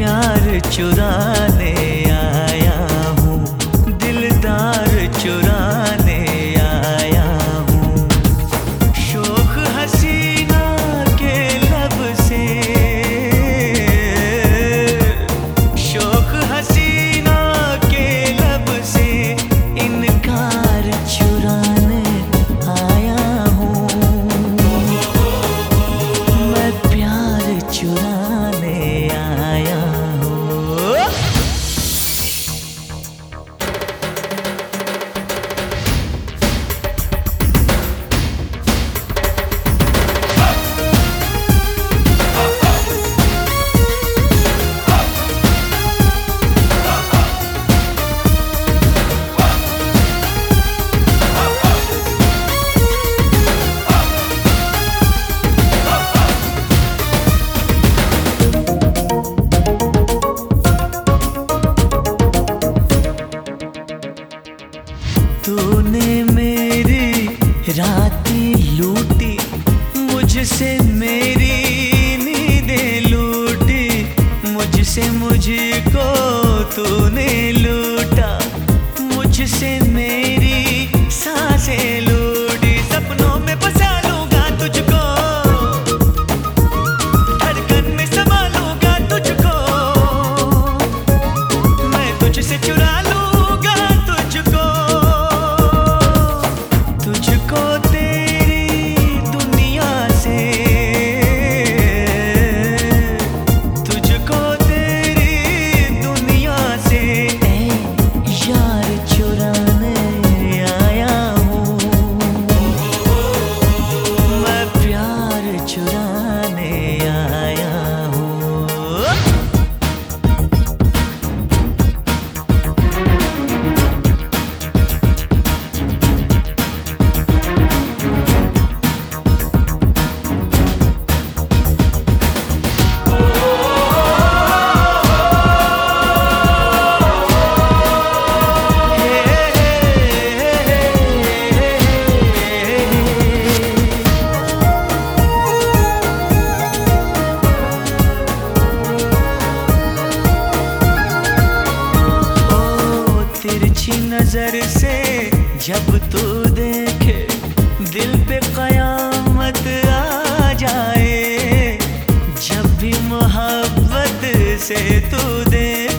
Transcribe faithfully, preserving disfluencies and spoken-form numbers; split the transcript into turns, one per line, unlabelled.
प्यार चुराने आया हूँ, दिलदार चुराने आया हूँ। शोख हसीना के लब से, शोख हसीना के लब से इनकार चुराने आया हूँ। मैं प्यार चुराने आया हूँ। तूने मेरी रातें लूटी, मुझसे मेरी नींदें लूटी, मुझसे मुझको तूने लूटा, मुझसे मेरी सांसें लूटी। सपनों में बसा लूंगा तुझको, धड़कन में समा लूंगा तुझको, मैं तुझसे चुरा लूंगा तुझको, तुझको तेरी दुनिया से, तुझको तेरी दुनिया से ऐ यार चुराने आया हूँ। मैं प्यार चुराने आया हूँ। तिरछी नजर से जब तू देखे, दिल पे कयामत आ जाए। जब भी मोहब्बत से तू दे